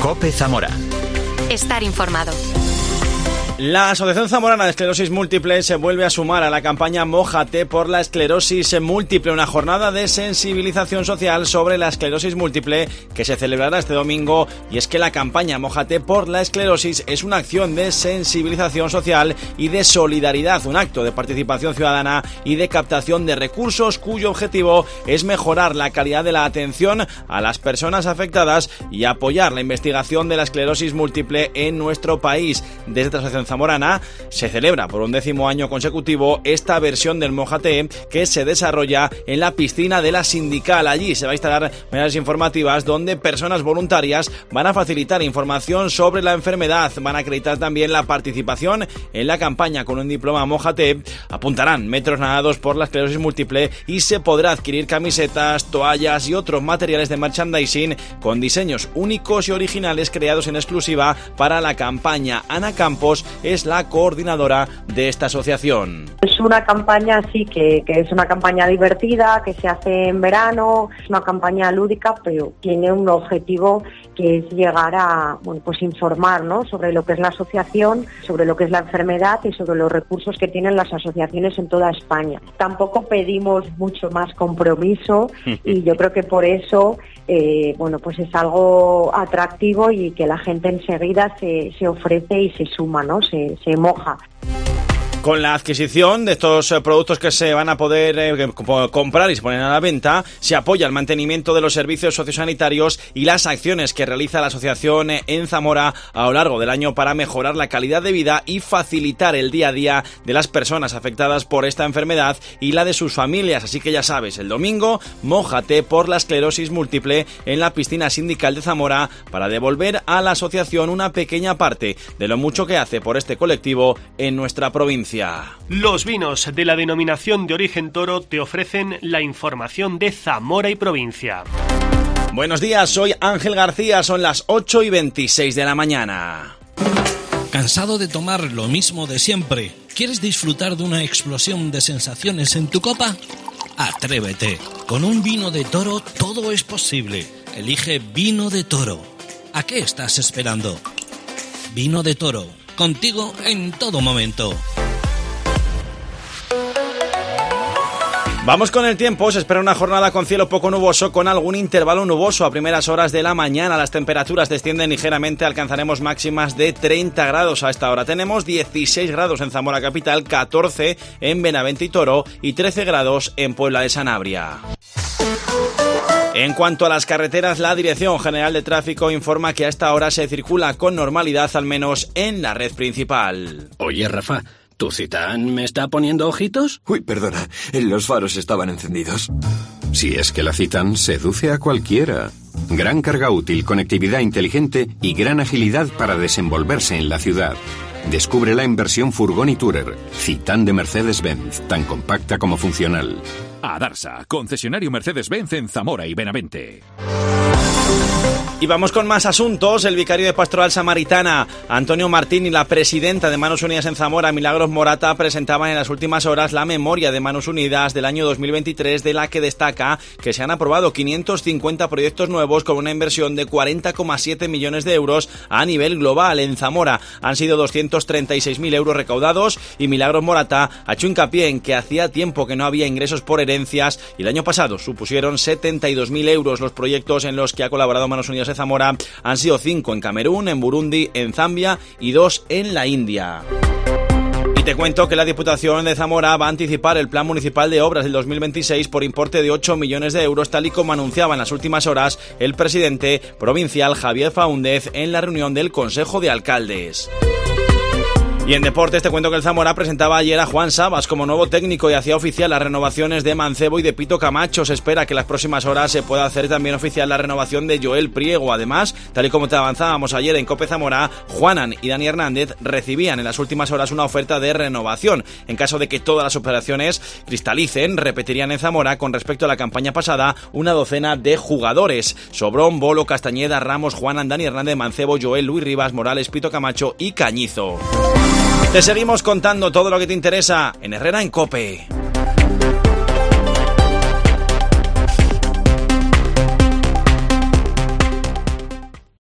COPE Zamora. Estar informado. La Asociación Zamorana de Esclerosis Múltiple se vuelve a sumar a la campaña Mójate por la esclerosis múltiple, una jornada de sensibilización social sobre la esclerosis múltiple que se celebrará este domingo. Y es que la campaña Mójate por la esclerosis es una acción de sensibilización social y de solidaridad, un acto de participación ciudadana y de captación de recursos cuyo objetivo es mejorar la calidad de la atención a las personas afectadas y apoyar la investigación de la esclerosis múltiple en nuestro país. Desde esta asociación zamorana se celebra por 11º año consecutivo esta versión del Mójate que se desarrolla en la piscina de la Sindical. Allí se va a instalar mesas informativas donde personas voluntarias van a facilitar información sobre la enfermedad, van a acreditar también la participación en la campaña con un diploma Mójate, apuntarán metros nadados por la esclerosis múltiple y se podrá adquirir camisetas, toallas y otros materiales de merchandising con diseños únicos y originales creados en exclusiva para la campaña. Ana Campos es la coordinadora de esta asociación. Es una campaña así que es una campaña divertida, que se hace en verano, es una campaña lúdica, pero tiene un objetivo que es llegar a informar, ¿no?, sobre lo que es la asociación, sobre lo que es la enfermedad y sobre los recursos que tienen las asociaciones en toda España. Tampoco pedimos mucho más compromiso y yo creo que por eso es algo atractivo y que la gente enseguida se ofrece y se suma, ¿no?, se moja. Con la adquisición de estos productos que se van a poder comprar y se ponen a la venta, se apoya el mantenimiento de los servicios sociosanitarios y las acciones que realiza la asociación en Zamora a lo largo del año para mejorar la calidad de vida y facilitar el día a día de las personas afectadas por esta enfermedad y la de sus familias. Así que ya sabes, el domingo, mójate por la esclerosis múltiple en la piscina sindical de Zamora para devolver a la asociación una pequeña parte de lo mucho que hace por este colectivo en nuestra provincia. Los vinos de la denominación de origen Toro te ofrecen la información de Zamora y provincia. Buenos días, soy Ángel García, son las 8:26 de la mañana. ¿Cansado de tomar lo mismo de siempre? ¿Quieres disfrutar de una explosión de sensaciones en tu copa? Atrévete, con un vino de Toro todo es posible. Elige Vino de Toro. ¿A qué estás esperando? Vino de Toro, contigo en todo momento. Vamos con el tiempo. Se espera una jornada con cielo poco nuboso con algún intervalo nuboso a primeras horas de la mañana. Las temperaturas descienden ligeramente, alcanzaremos máximas de 30 grados a esta hora. Tenemos 16 grados en Zamora capital, 14 en Benavente y Toro y 13 grados en Puebla de Sanabria. En cuanto a las carreteras, la Dirección General de Tráfico informa que a esta hora se circula con normalidad, al menos en la red principal. Oye, Rafa, ¿tu Citán me está poniendo ojitos? Uy, perdona, los faros estaban encendidos. Si es que la Citán seduce a cualquiera. Gran carga útil, conectividad inteligente y gran agilidad para desenvolverse en la ciudad. Descúbrela en versión furgón y tourer. Citán de Mercedes-Benz, tan compacta como funcional. Adarsa, concesionario Mercedes-Benz en Zamora y Benavente. Y vamos con más asuntos. El vicario de Pastoral Samaritana, Antonio Martín, y la presidenta de Manos Unidas en Zamora, Milagros Morata, presentaban en las últimas horas la memoria de Manos Unidas del año 2023, de la que destaca que se han aprobado 550 proyectos nuevos con una inversión de 40,7 millones de euros a nivel global. En Zamora han sido 236.000 euros recaudados y Milagros Morata ha hecho hincapié en que hacía tiempo que no había ingresos por herencias y el año pasado supusieron 72.000 euros. Los proyectos en los que ha colaborado Manos Unidas de Zamora han sido 5 en Camerún, en Burundi, en Zambia y 2 en la India. Y te cuento que la Diputación de Zamora va a anticipar el Plan Municipal de Obras del 2026 por importe de 8 millones de euros, tal y como anunciaba en las últimas horas el presidente provincial Javier Faúndez en la reunión del Consejo de Alcaldes. Y en deportes te cuento que el Zamora presentaba ayer a Juan Sabas como nuevo técnico y hacía oficial las renovaciones de Mancebo y de Pito Camacho. Se espera que en las próximas horas se pueda hacer también oficial la renovación de Joel Priego. Además, tal y como te avanzábamos ayer en COPE Zamora, Juanan y Dani Hernández recibían en las últimas horas una oferta de renovación. En caso de que todas las operaciones cristalicen, repetirían en Zamora con respecto a la campaña pasada una docena de jugadores: Sobrón, Bolo, Castañeda, Ramos, Juanan, Dani Hernández, Mancebo, Joel, Luis Rivas, Morales, Pito Camacho y Cañizo. Te seguimos contando todo lo que te interesa en Herrera en COPE.